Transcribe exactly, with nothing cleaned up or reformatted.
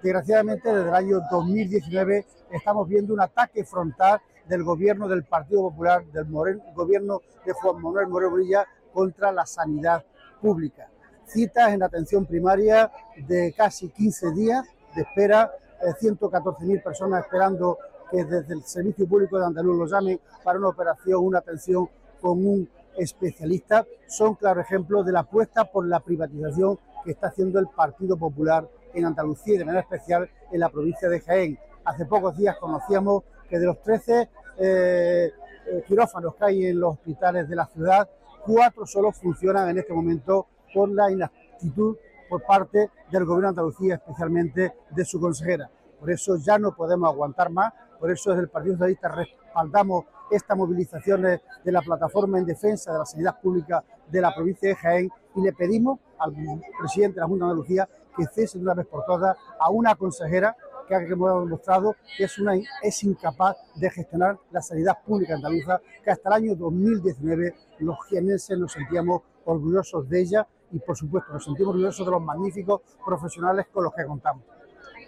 Desgraciadamente, desde el año dos mil diecinueve estamos viendo un ataque frontal del gobierno del Partido Popular, del Moreno, gobierno de Juan Manuel Moreno Bonilla, contra la sanidad pública. Citas en atención primaria de casi quince días de espera, eh, ciento catorce mil personas esperando que desde el Servicio Público de Andaluz los llamen para una operación, una atención con un especialista. Son claro ejemplo de la apuesta por la privatización que está haciendo el Partido Popular en Andalucía y de manera especial en la provincia de Jaén. Hace pocos días conocíamos que de los trece eh, quirófanos que hay en los hospitales de la ciudad, cuatro solo funcionan en este momento por la inactitud por parte del Gobierno de Andalucía, especialmente de su consejera. Por eso ya no podemos aguantar más, por eso desde el Partido Socialista respaldamos estas movilizaciones de la plataforma en defensa de la sanidad pública de la provincia de Jaén y le pedimos al presidente de la Junta de Andalucía que cese de una vez por todas a una consejera que ha demostrado que es, una, es incapaz de gestionar la sanidad pública andaluza, que hasta el año dos mil diecinueve los jienenses nos sentíamos orgullosos de ella y por supuesto nos sentimos orgullosos de los magníficos profesionales con los que contamos.